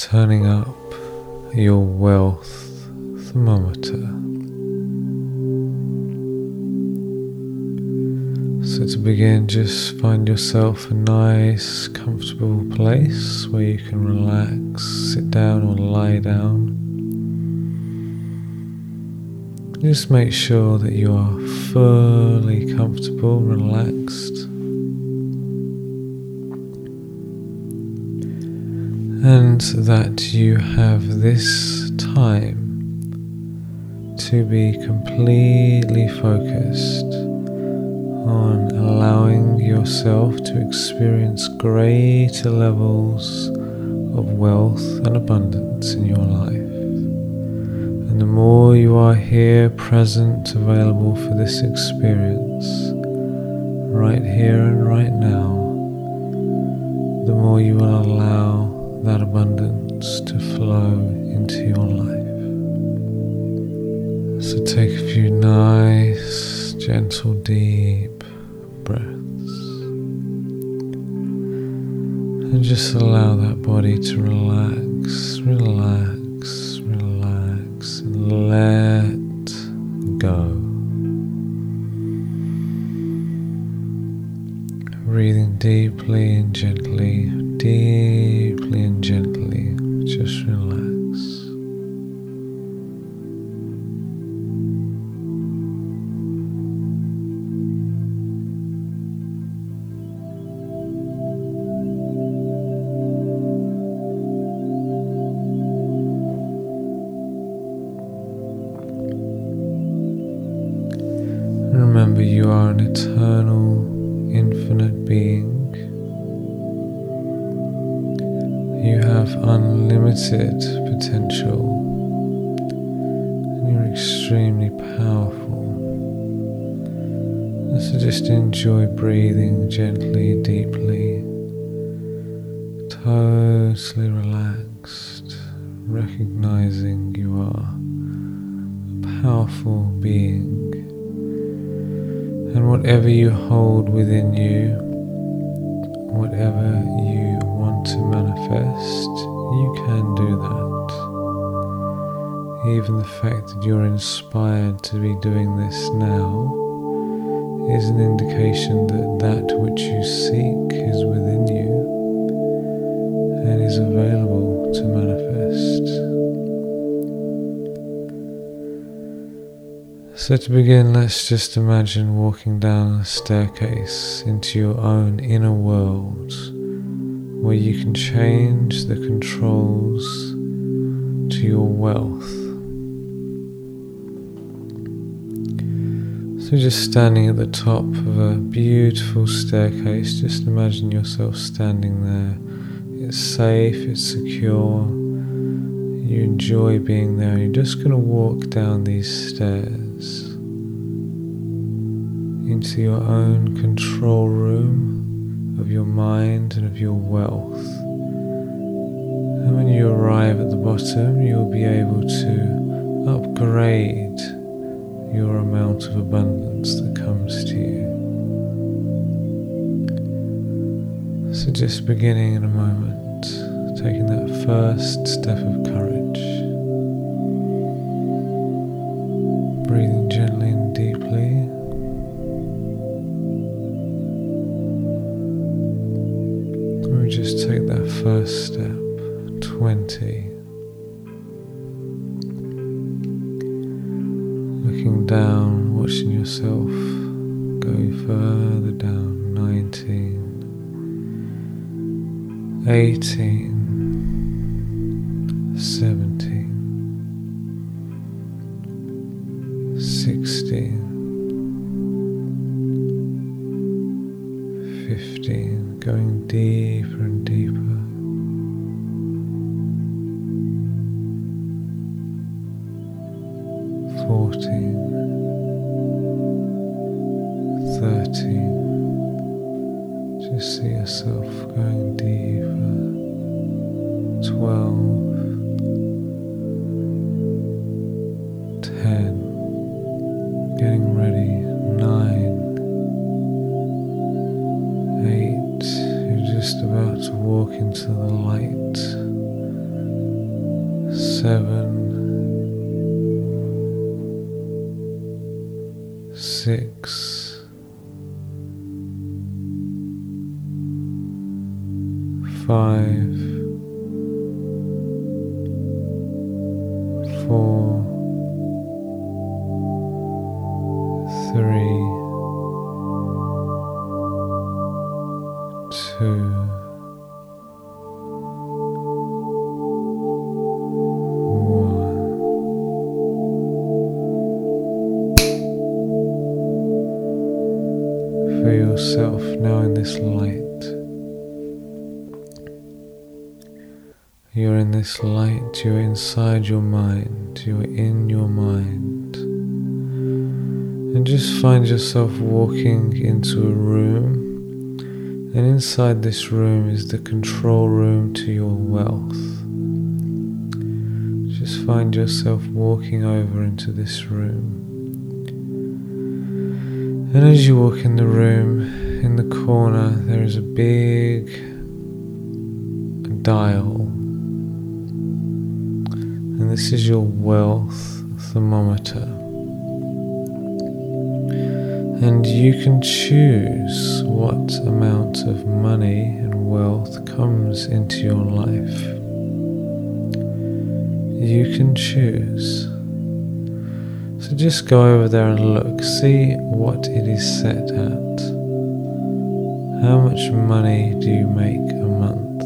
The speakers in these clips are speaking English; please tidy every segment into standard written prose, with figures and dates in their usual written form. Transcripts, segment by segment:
turning up your wealth thermometer. So to begin, just find yourself a nice, comfortable place where you can relax, sit down or lie down. Just make sure that you are fully comfortable, relaxed, and that you have this time to be completely focused on allowing yourself to experience greater levels of wealth and abundance in your life. And the more you are here, present, available for this experience, right here and right now, the more you will allow that abundance to flow into your life. So take a few nice, gentle, deep breaths and just allow that body to relax, relax, relax, and let go. Breathing deeply and gently, deeply and gently, just relax. Remember, you are an eternal, infinite being. You have unlimited potential, and you're extremely powerful. So just enjoy breathing gently, deeply, totally relaxed, recognizing you are a powerful being. And whatever you hold within you, whatever you want to manifest, you can do that. Even the fact that you're inspired to be doing this now is an indication that that which you seek is within you and is available to manifest. So to begin, let's just imagine walking down a staircase into your own inner world where you can change the controls to your wealth. So just standing at the top of a beautiful staircase, just imagine yourself standing there. It's safe, it's secure, you enjoy being there. You're just going to walk down these stairs into your own control room of your mind and of your wealth. And when you arrive at the bottom, you'll be able to upgrade your amount of abundance that comes to you. So just beginning in a moment, taking that first step of courage, breathing gently and deeply. We just take that first step, 20. Looking down, watching yourself go further down, 19, 18, 17, 16, 15, going deeper and deeper. 14, 13, just see yourself going deeper. 12, 10, getting ready. 9, 8, you're just about to walk into the light 7, 6, 5, 4, 3, 2, 1. Feel yourself now in this light. You're in this light, you're inside your mind, you're in your mind. And just find yourself walking into a room, and inside this room is the control room to your wealth. Just find yourself walking over into this room. And as you walk in the room, in the corner, there is a big dial. And this is your wealth thermometer. And you can choose what amount of money and wealth comes into your life. You can choose. So just go over there and look, see what it is set at. How much money do you make a month?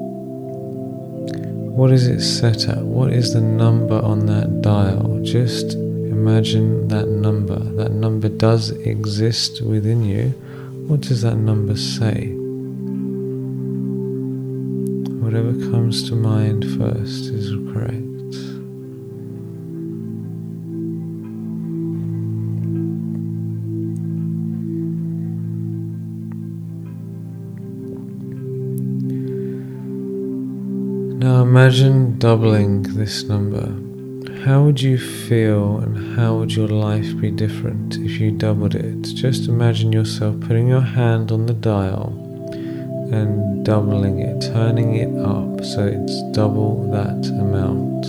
What is it set at? What is the number on that dial? Just imagine that number. That number does exist within you. What does that number say? Whatever comes to mind first is correct. Now imagine doubling this number. How would you feel and how would your life be different if you doubled it? Just imagine yourself putting your hand on the dial and doubling it, turning it up so it's double that amount.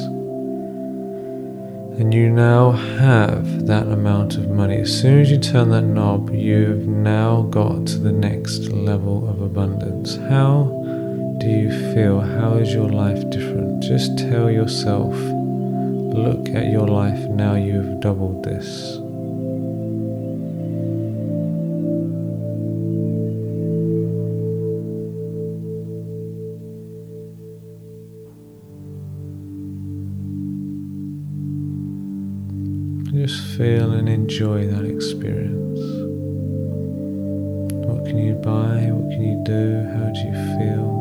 And you now have that amount of money. As soon as you turn that knob, you've now got to the next level of abundance. How do you feel? How is your life different? Just tell yourself, look at your life now you've doubled this. Just feel and enjoy that experience. What can you buy? What can you do? How do you feel?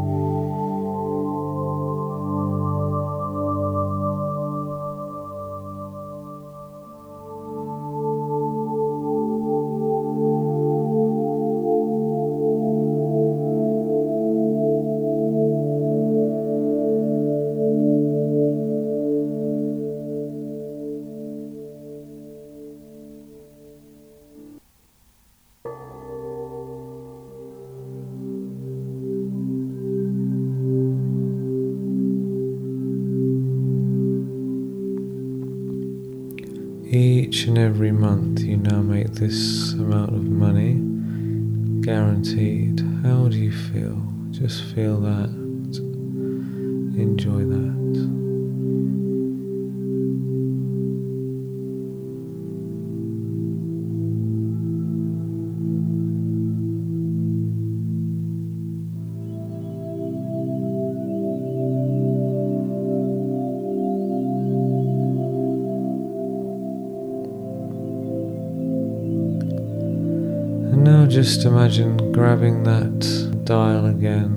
Each and every month you now make this amount of money, guaranteed. How do you feel? Just feel that. Enjoy that. Now just imagine grabbing that dial again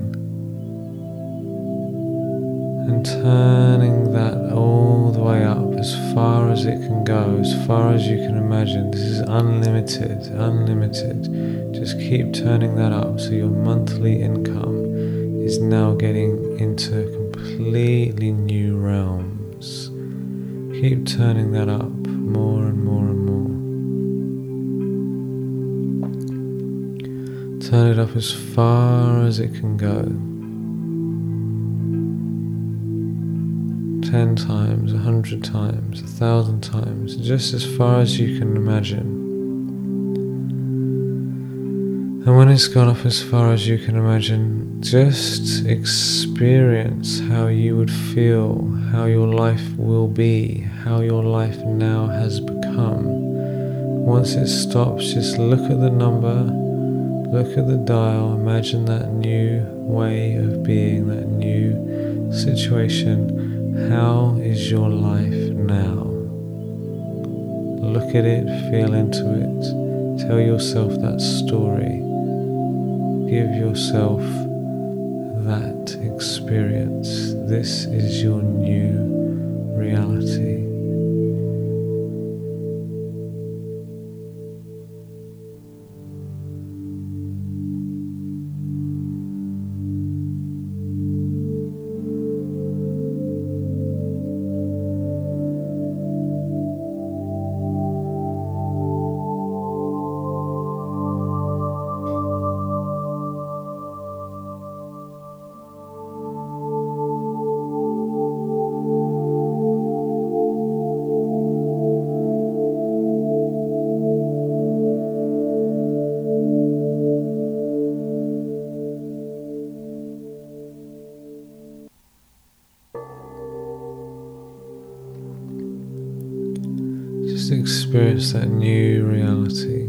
and turning that all the way up as far as it can go, as far as you can imagine. This is unlimited, unlimited. Just keep turning that up so your monthly income is now getting into completely new realms. Keep turning that up more and more and more. Turn it up as far as it can go. 10 times, 100 times, 1,000 times, just as far as you can imagine. And when it's gone up as far as you can imagine, just experience how you would feel, how your life will be, how your life now has become. Once it stops, just look at the number, look at the dial, imagine that new way of being, that new situation. How is your life now? Look at it, feel into it, tell yourself that story. Give yourself that experience. This is your new reality. Just experience that new reality.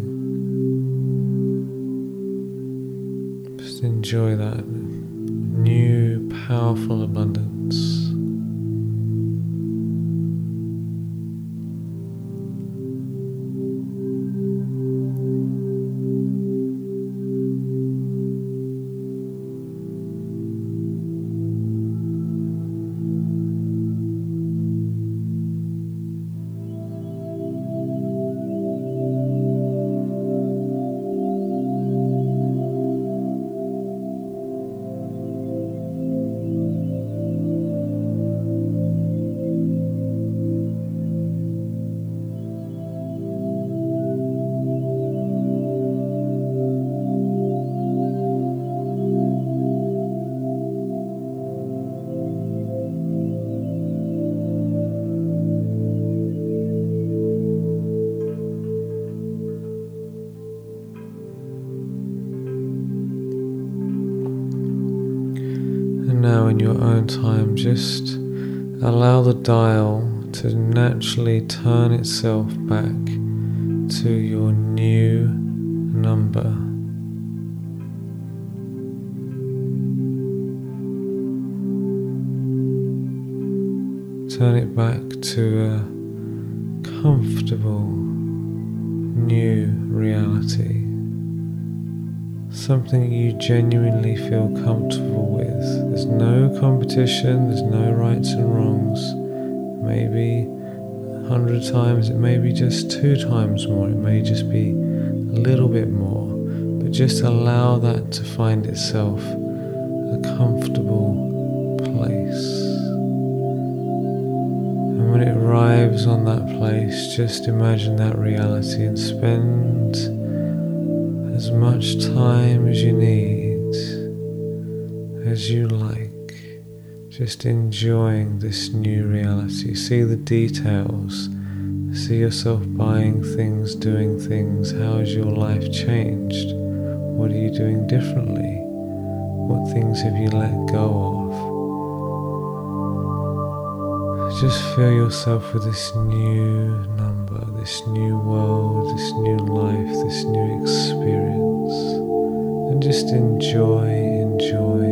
Just enjoy that new, powerful abundance. Now in your own time, just allow the dial to naturally turn itself back to your new number. Turn it back to a comfortable new reality. Something you genuinely feel comfortable with. There's no competition, there's no rights and wrongs. Maybe 100 times, it may be just 2 times more, it may just be a little bit more, but just allow that to find itself a comfortable place. And when it arrives on that place, just imagine that reality and spend as much time as you need, as you like, just enjoying this new reality. See the details, see yourself buying things, doing things. How has your life changed? What are you doing differently? What things have you let go of? Just fill yourself with this new number, this new world, this new life, this new experience, and just enjoy